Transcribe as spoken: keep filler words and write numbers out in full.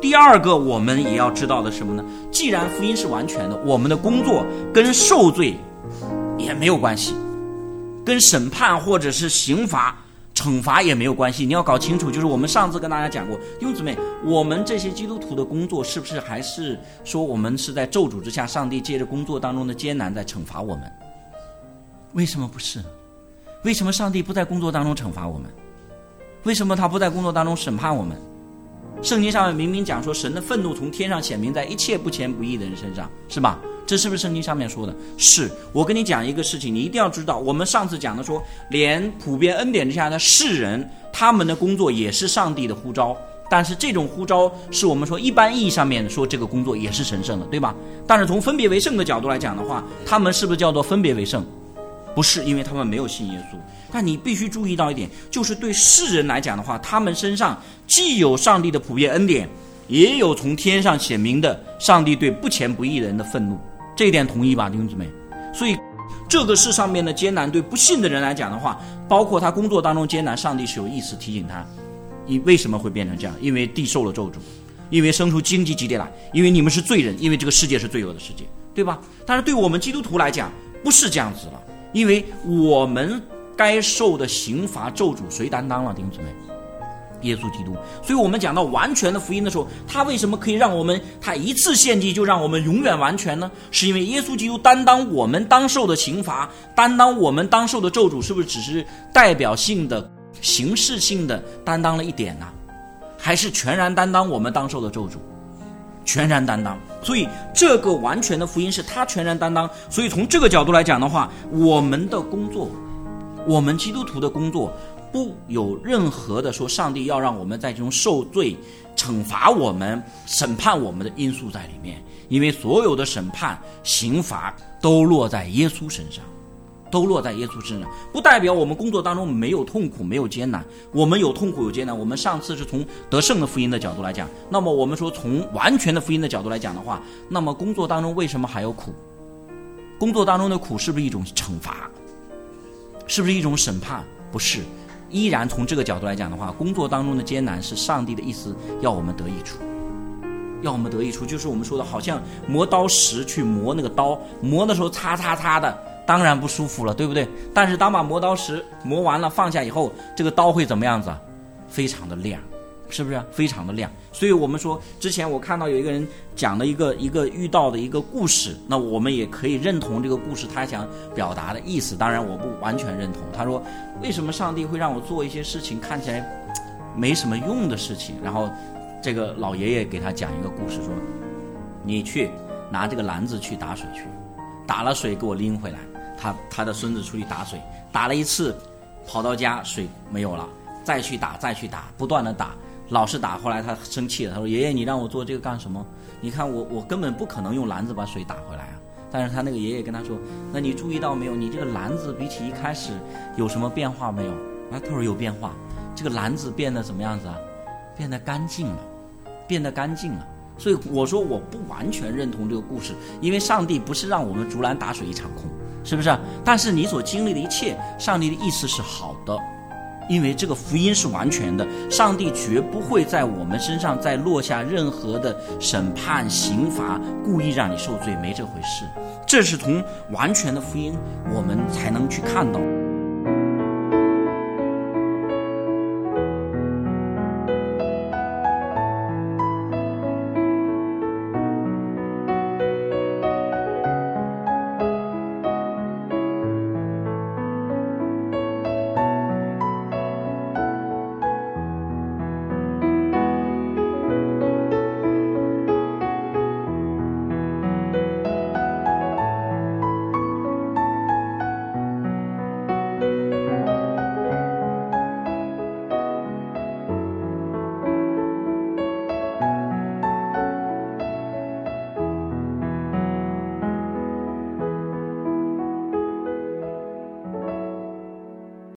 第二个我们也要知道的什么呢？既然福音是完全的，我们的工作跟受罪也没有关系，跟审判或者是刑罚惩罚也没有关系。你要搞清楚，就是我们上次跟大家讲过，弟兄姊妹，我们这些基督徒的工作是不是还是说我们是在咒诅之下，上帝借着工作当中的艰难在惩罚我们？为什么不是？为什么上帝不在工作当中惩罚我们？为什么他不在工作当中审判我们？圣经上面明明讲说，神的愤怒从天上显明在一切不虔不义的人身上，是吧？这是不是圣经上面说的？是。我跟你讲一个事情，你一定要知道，我们上次讲的说，连普遍恩典之下的世人，他们的工作也是上帝的呼召，但是这种呼召是我们说一般意义上面说这个工作也是神圣的，对吧？但是从分别为圣的角度来讲的话，他们是不是叫做分别为圣？不是，因为他们没有信耶稣。但你必须注意到一点，就是对世人来讲的话，他们身上既有上帝的普遍恩典，也有从天上显明的上帝对不虔不义的人的愤怒。这一点同意吧，弟兄姊妹？所以这个世上面的艰难对不信的人来讲的话，包括他工作当中艰难，上帝是有意思提醒他，你为什么会变成这样？因为地受了咒诅，因为生出荆棘激烈来，因为你们是罪人，因为这个世界是罪恶的世界，对吧？但是对我们基督徒来讲不是这样子了，因为我们该受的刑罚咒诅谁担当了？弟兄姊妹，耶稣基督。所以我们讲到完全的福音的时候，他为什么可以让我们他一次献祭就让我们永远完全呢？是因为耶稣基督担当我们当受的刑罚，担当我们当受的咒诅，是不是只是代表性的形式性的担当了一点呢？还是全然担当我们当受的咒诅？全然担当。所以这个完全的福音是他全然担当。所以从这个角度来讲的话，我们的工作，我们基督徒的工作不有任何的说上帝要让我们在这种受罪惩罚我们审判我们的因素在里面，因为所有的审判刑罚都落在耶稣身上，都落在耶稣身上。不代表我们工作当中没有痛苦没有艰难，我们有痛苦有艰难。我们上次是从得胜的福音的角度来讲，那么我们说从完全的福音的角度来讲的话，那么工作当中为什么还有苦？工作当中的苦是不是一种惩罚？是不是一种审判？不是。依然从这个角度来讲的话，工作当中的艰难是上帝的意思要我们得益处，要我们得益处，就是我们说的好像磨刀石去磨那个刀，磨的时候擦擦擦的，当然不舒服了，对不对？但是当把磨刀石磨完了放下以后，这个刀会怎么样子啊？非常的亮，是不是非常的亮？所以我们说之前我看到有一个人讲的一个一个遇到的一个故事，那我们也可以认同这个故事他想表达的意思，当然我不完全认同。他说为什么上帝会让我做一些事情看起来没什么用的事情？然后这个老爷爷给他讲一个故事，说你去拿这个篮子去打水去，打了水给我拎回来。他他的孙子出去打水，打了一次跑到家水没有了，再去打再去打，不断的打，老是打。后来他生气了，他说爷爷你让我做这个干什么？你看我我根本不可能用篮子把水打回来啊。但是他那个爷爷跟他说，那你注意到没有，你这个篮子比起一开始有什么变化没有？啊，他说有变化，这个篮子变得怎么样子啊？变得干净了，变得干净了。所以我说我不完全认同这个故事，因为上帝不是让我们竹篮打水一场空，是不是？但是你所经历的一切，上帝的意思是好的，因为这个福音是完全的，上帝绝不会在我们身上再落下任何的审判刑罚，故意让你受罪，没这回事。这是从完全的福音我们才能去看到。